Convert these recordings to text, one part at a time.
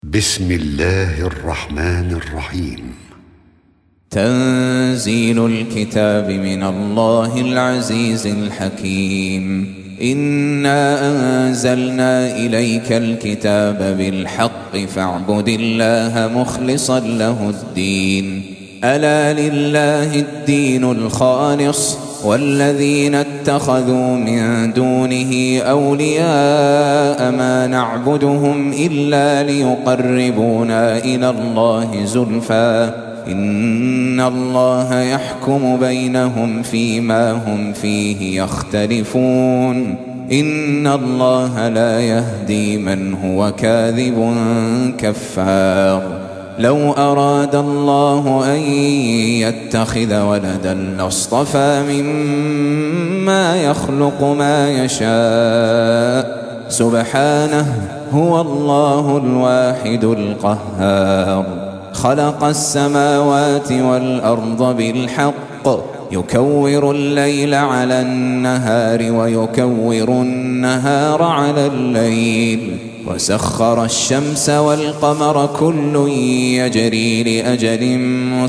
بسم الله الرحمن الرحيم. تنزيل الكتاب من الله العزيز الحكيم. إنا أنزلنا إليك الكتاب بالحق فاعبد الله مخلصا له الدين. ألا لله الدين الخالص والذين اتخذوا من دونه أولياء ما نعبدهم إلا ليقربونا إلى الله زلفى إن الله يحكم بينهم فيما هم فيه يختلفون إن الله لا يهدي من هو كاذب كفار. لو أراد الله أن يتخذ ولدا لاصطفى مما يخلق ما يشاء سبحانه هو الله الواحد القهار. خلق السماوات والأرض بالحق يكور الليل على النهار ويكور النهار على الليل وسخر الشمس والقمر كل يجري لأجل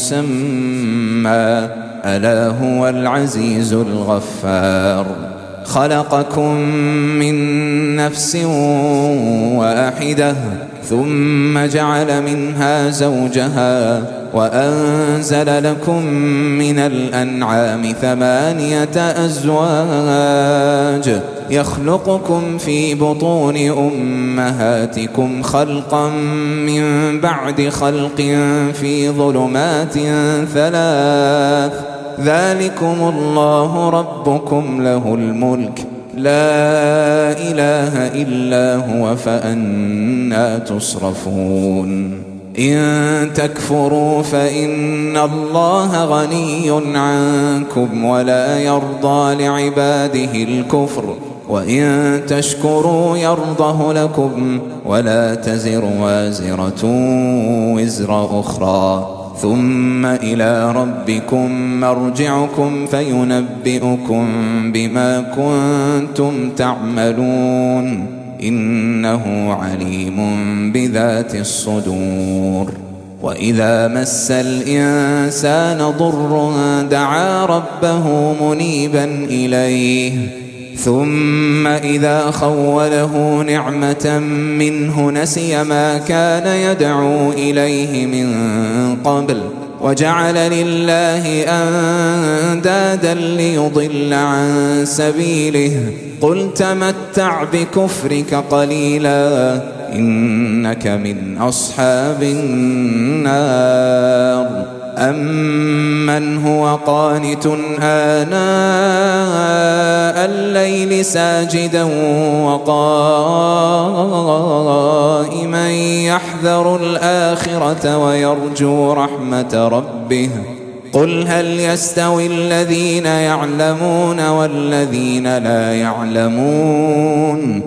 مسمى ألا هو العزيز الغفار. خلقكم من نفس واحدة ثم جعل منها زوجها وأنزل لكم من الأنعام 8 أزواج يخلقكم في بطون أمهاتكم خلقا من بعد خلق في ظلمات 3 ذلكم الله ربكم له الملك لا إله إلا هو فأنى تصرفون. إن تكفروا فإن الله غني عنكم ولا يرضى لعباده الكفر وإن تشكروا يرضه لكم ولا تزر وازرة وزر أخرى ثم إلى ربكم مرجعكم فينبئكم بما كنتم تعملون إنه عليم بذات الصدور. وإذا مس الإنسان ضر دعا ربه منيبا إليه ثم إذا خوله نعمة منه نسي ما كان يدعو إليه من قبل وجعل لله أندادا ليضل عن سبيله قل تمتع بكفرك قليلا إنك من أصحاب النار. أمن هو قانت آناء الليل ساجدا وقائما يحذر الآخرة ويرجو رحمة ربه قل هل يستوي الذين يعلمون والذين لا يعلمون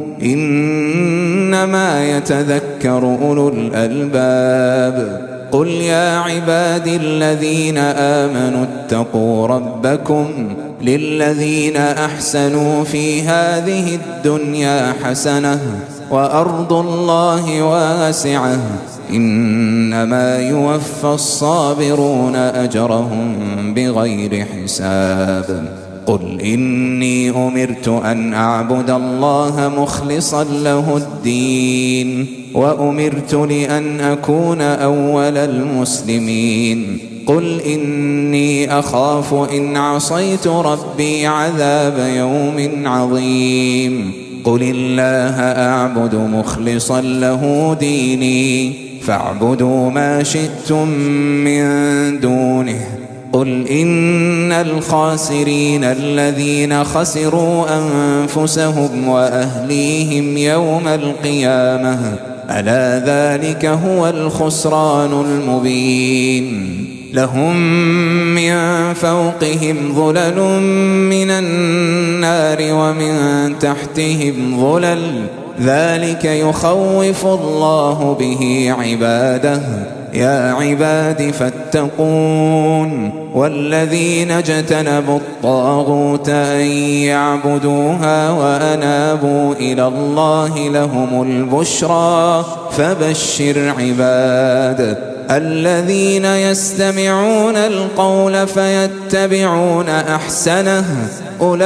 إنما يتذكر أولو الألباب. قل يا عبادي الذين آمنوا اتقوا ربكم للذين أحسنوا في هذه الدنيا حسنة وأرض الله واسعة إنما يوفى الصابرون أجرهم بغير حساب. قل إني أمرت أن أعبد الله مخلصا له الدين وأمرت لأن أكون أول المسلمين. قل إني أخاف إن عصيت ربي عذاب يوم عظيم. قل الله أعبد مخلصا له ديني فاعبدوا ما شئتم من دونه. قل إن الخاسرين الذين خسروا أنفسهم وأهليهم يوم القيامة ألا ذلك هو الخسران المبين. لهم من فوقهم ظلل من النار ومن تحتهم ظلل ذلك يخوف الله به عباده يا عباد فاتقون والذين اجتنبوا الطاغوت أن يعبدوها وأنابوا إلى الله لهم البشرى فبشر عباد الذين يستمعون القول فيتبعون أحسنه أولئك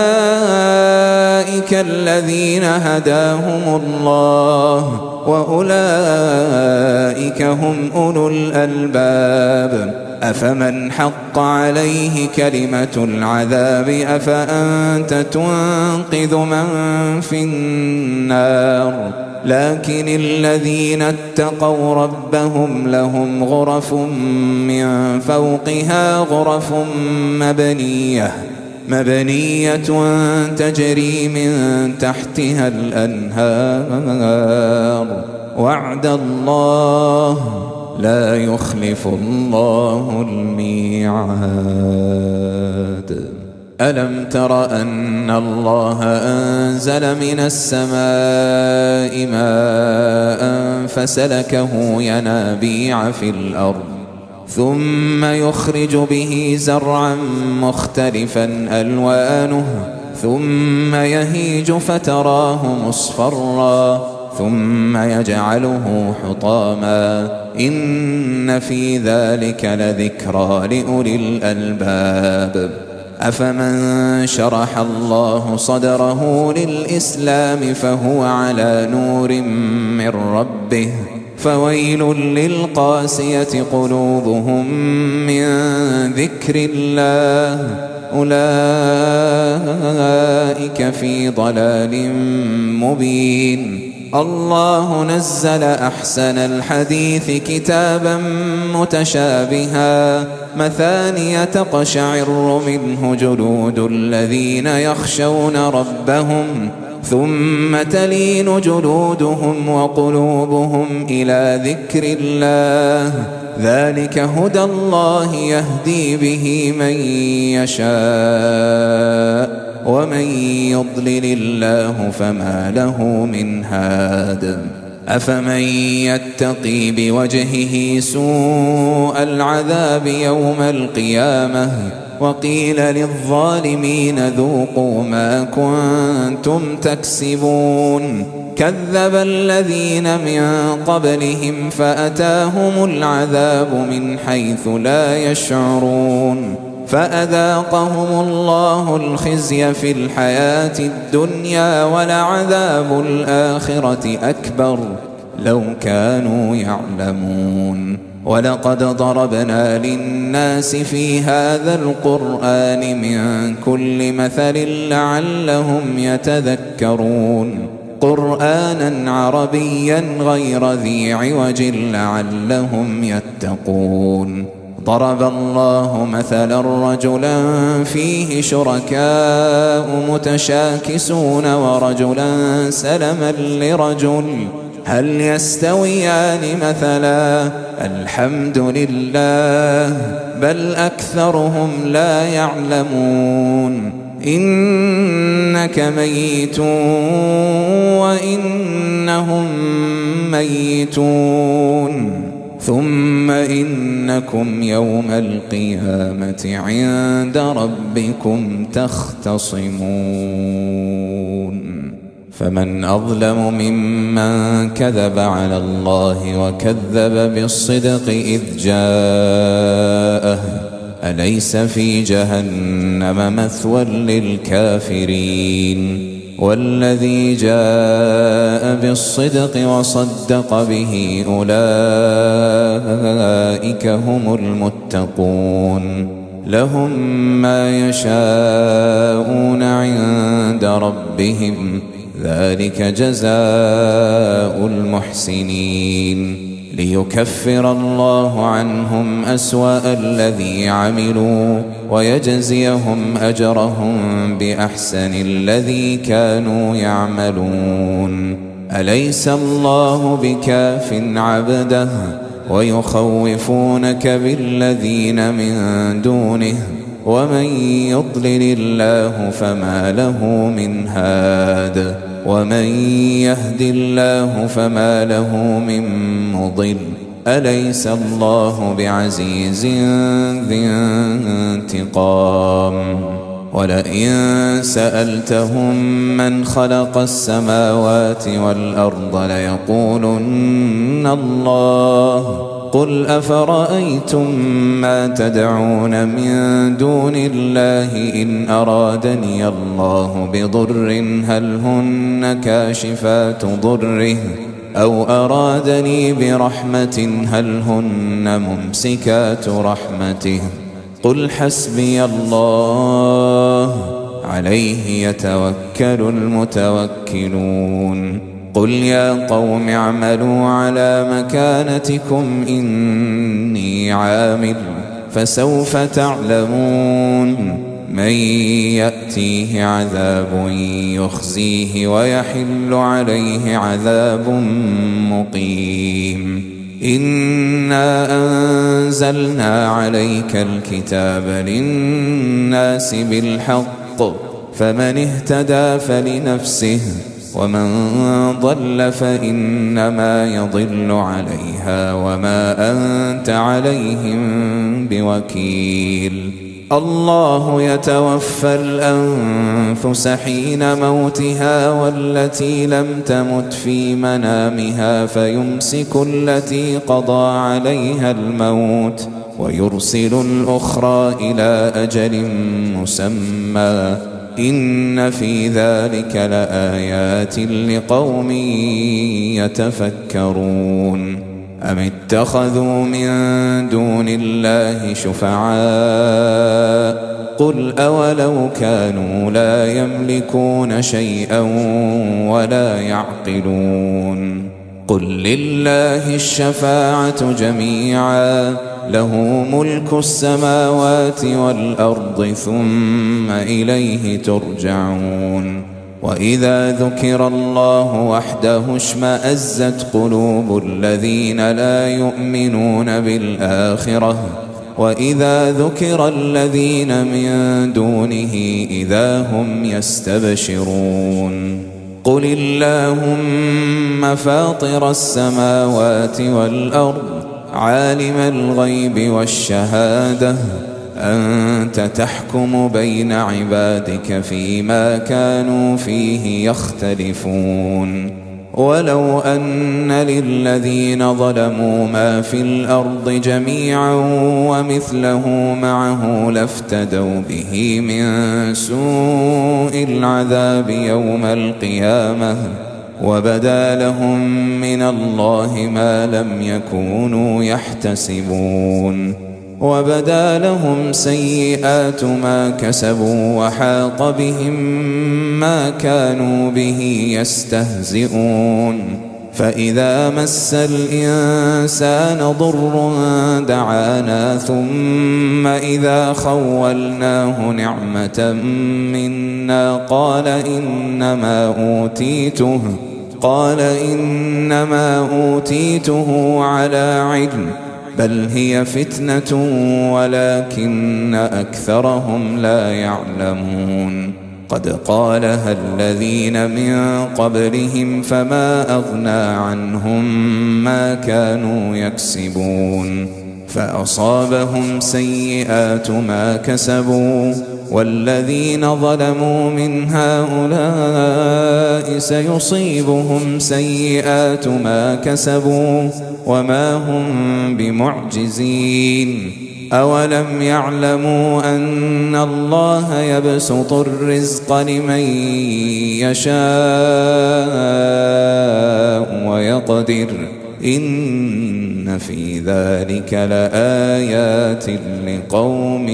الذين هداهم الله وأولئك هم أولو الألباب أفمن حق عليه كلمة العذاب أفأنت تنقذ من في النار لكن الذين اتقوا ربهم لهم غرف من فوقها غرف مبنية تجري من تحتها الأنهار وعد الله لا يخلف الله الميعاد ألم تر أن الله أنزل من السماء ماء فسلكه ينابيع في الأرض ثم يخرج به زرعا مختلفا ألوانه ثم يهيج فتراه مصفرا ثم يجعله حطاما إن في ذلك لذكرى لأولي الألباب أفمن شرح الله صدره للإسلام فهو على نور من ربه فويل للقاسية قلوبهم من ذكر الله أولئك في ضلال مبين الله نزل أحسن الحديث كتابا متشابها مثانية تقشعر منه جلود الذين يخشون ربهم ثم تلين جلودهم وقلوبهم إلى ذكر الله ذلك هدى الله يهدي به من يشاء ومن يضلل الله فما له من هاد أفمن يتقي بوجهه سوء العذاب يوم القيامة وقيل للظالمين ذوقوا ما كنتم تكسبون كذب الذين من قبلهم فأتاهم العذاب من حيث لا يشعرون فأذاقهم الله الخزي في الحياة الدنيا ولعذاب الآخرة أكبر لو كانوا يعلمون ولقد ضربنا للناس في هذا القرآن من كل مثل لعلهم يتذكرون قرآنا عربيا غير ذي عوج لعلهم يتقون ضرب الله مثلا رجلا فيه شركاء متشاكسون ورجلا سلما لرجل هل يستويان مثلا الحمد لله بل أكثرهم لا يعلمون إنك ميت وإنهم ميتون ثم إنكم يوم القيامة عند ربكم تختصمون فمن أظلم ممن كذب على الله وكذب بالصدق إذ جاءه أليس في جهنم مثوى للكافرين والذي جاء بالصدق وصدق به أولئك هم المتقون لهم ما يشاءون عند ربهم ذلك جزاء المحسنين ليكفر الله عنهم أسوأ الذي عملوا ويجزيهم أجرهم بأحسن الذي كانوا يعملون أليس الله بكاف عبده ويخوفونك بالذين من دونه ومن يضلل الله فما له من هاد ومن يهد الله فما له من مضل أليس الله بعزيز ذي انتقام ولئن سألتهم من خلق السماوات والأرض ليقولن الله قل أفرأيتم ما تدعون من دون الله إن أرادني الله بضر هل هن كاشفات ضره أو أرادني برحمة هل هن ممسكات رحمته قل حسبي الله عليه يتوكل المتوكلون قل يا قوم اعملوا على مكانتكم إني عامل فسوف تعلمون من يأتيه عذاب يخزيه ويحل عليه عذاب مقيم إنا أنزلنا عليك الكتاب للناس بالحق فمن اهتدى فلنفسه ومن ضل فإنما يضل عليها وما أنت عليهم بوكيل الله يتوفى الأنفس حين موتها والتي لم تمت في منامها فيمسك التي قضى عليها الموت ويرسل الأخرى إلى أجل مسمى إن في ذلك لآيات لقوم يتفكرون أم اتخذوا من دون الله شفعاء قل أولو كانوا لا يملكون شيئا ولا يعقلون قل لله الشفاعة جميعا له ملك السماوات والأرض ثم إليه ترجعون وإذا ذكر الله وحده اشمأزت قلوب الذين لا يؤمنون بالآخرة وإذا ذكر الذين من دونه إذا هم يستبشرون قل اللهم فاطر السماوات والأرض عالم الغيب والشهادة أنت تحكم بين عبادك فيما كانوا فيه يختلفون ولو أن للذين ظلموا ما في الأرض جميعا ومثله معه لافتدوا به من سوء العذاب يوم القيامة وبدا لهم من الله ما لم يكونوا يحتسبون وبدا لهم سيئات ما كسبوا وحاق بهم ما كانوا به يستهزئون فإذا مس الإنسان ضر دعانا ثم إذا خولناه نعمة منا قال إنما أوتيته على علم بل هي فتنة ولكن أكثرهم لا يعلمون قد قالها الذين من قبلهم فما أغنى عنهم ما كانوا يكسبون فأصابهم سيئات ما كسبوا والذين ظلموا من هؤلاء سيصيبهم سيئات ما كسبوا وما هم بمعجزين أولم يعلموا أن الله يبسط الرزق لمن يشاء ويقدر إن في ذلك لآيات لقوم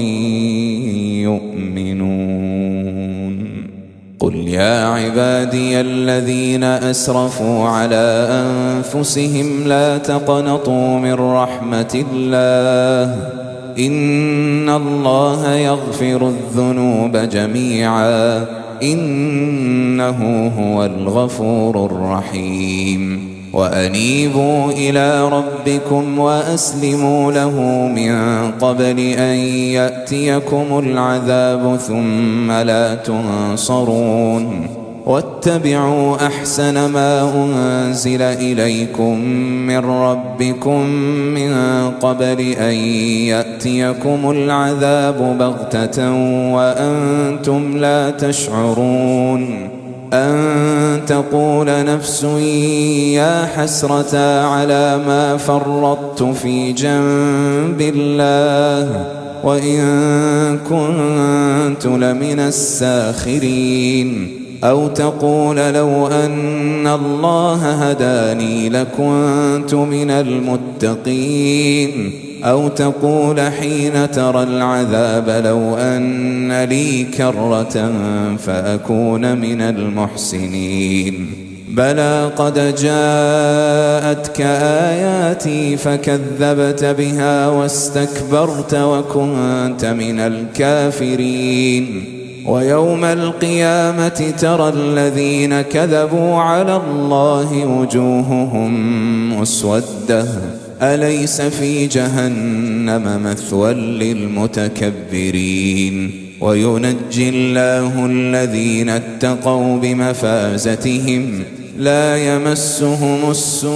يؤمنون قل يا عبادي الذين أسرفوا على أنفسهم لا تقنطوا من رحمة الله إن الله يغفر الذنوب جميعا إنه هو الغفور الرحيم وأنيبوا إلى ربكم وأسلموا له من قبل أن يأتيكم العذاب ثم لا تنصرون واتبعوا أحسن ما أنزل إليكم من ربكم من قبل أن يأتيكم العذاب بغتة وأنتم لا تشعرون أن تقول نفس يا حسرة على ما فرطت في جنب الله وإن كنت لمن الساخرين أو تقول لو أن الله هداني لكنت من المتقين أو تقول حين ترى العذاب لو أن لي كرة فأكون من المحسنين بلى قد جاءتك آياتي فكذبت بها واستكبرت وكنت من الكافرين ويوم القيامة ترى الذين كذبوا على الله وجوههم مسودة أليس في جهنم مثوى للمتكبرين وينجي الله الذين اتقوا بمفازتهم لا يمسهم السوء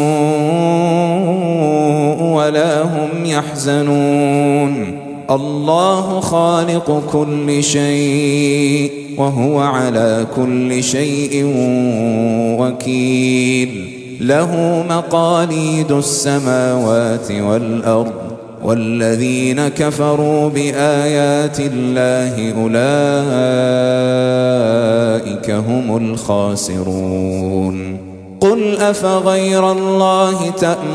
ولا هم يحزنون الله خالق كل شيء وهو على كل شيء وكيل له مقاليد السماوات والأرض والذين كفروا بآيات الله أولئك هم الخاسرون قل أفغير الله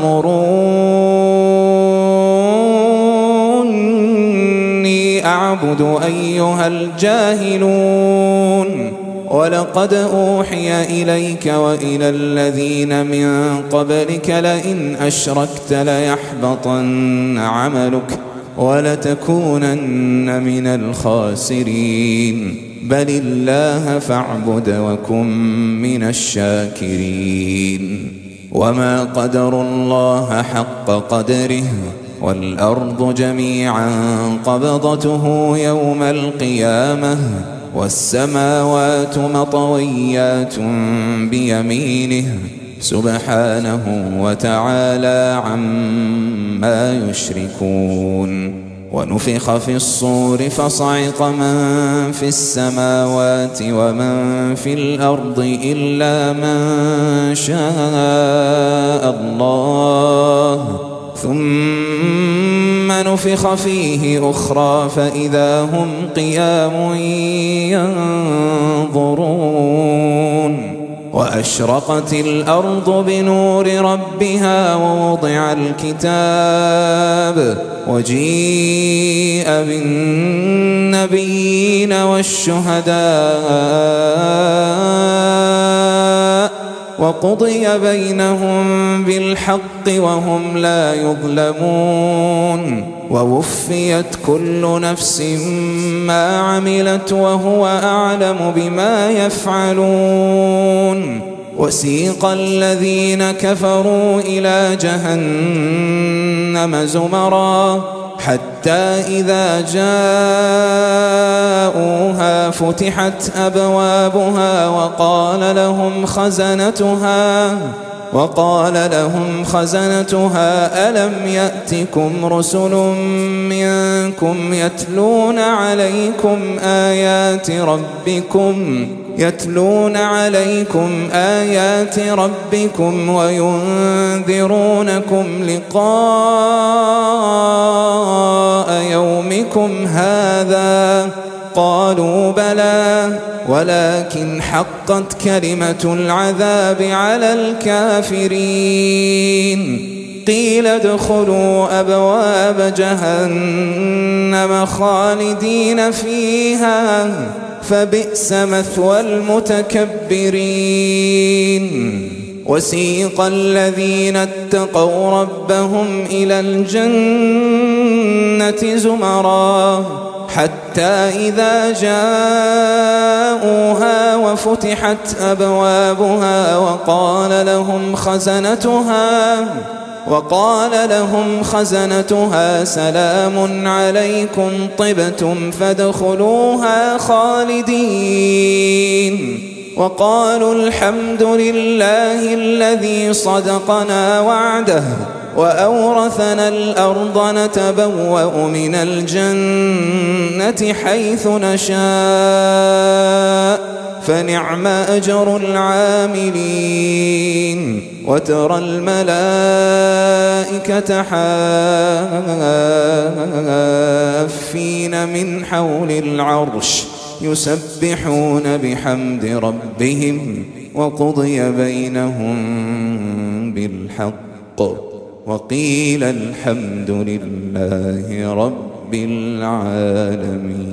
تأمروني أعبد أيها الجاهلون ولقد أوحي إليك وإلى الذين من قبلك لئن أشركت ليحبطن عملك ولتكونن من الخاسرين بل الله فاعبد وكن من الشاكرين وما قدروا الله حق قدره والأرض جميعا قبضته يوم القيامة والسماوات مطويات بيمينه سبحانه وتعالى عما يشركون ونفخ في الصور فصعق من في السماوات ومن في الأرض إلا من شاء الله ثم نفخ فيه أخرى فإذا هم قيام ينظرون وأشرقت الأرض بنور ربها ووضع الكتاب وجيء بالنبيين والشهداء وقضي بينهم بالحق وهم لا يظلمون ووفيت كل نفس ما عملت وهو أعلم بما يفعلون وسيق الذين كفروا إلى جهنم زمرا حتى إذا جاءوها فتحت أبوابها وقال لهم خزنتها ألم يأتكم رسل منكم يتلون عليكم آيات ربكم وينذرونكم لقاء يومكم هذا قالوا بلى ولكن حقت كلمة العذاب على الكافرين قيل ادخلوا أبواب جهنم خالدين فيها فبئس مثوى المتكبرين وسيق الذين اتقوا ربهم إلى الجنة زمرا حتى إذا جاءوها وفتحت أبوابها وقال لهم خزنتها سلام عليكم طبتم فادخلوها خالدين وقالوا الحمد لله الذي صدقنا وعده وأورثنا الأرض نتبوأ من الجنة حيث نشاء فنعم أجر العاملين وترى الملائكة حافين من حول العرش يسبحون بحمد ربهم وقضي بينهم بالحق وقيل الحمد لله رب العالمين.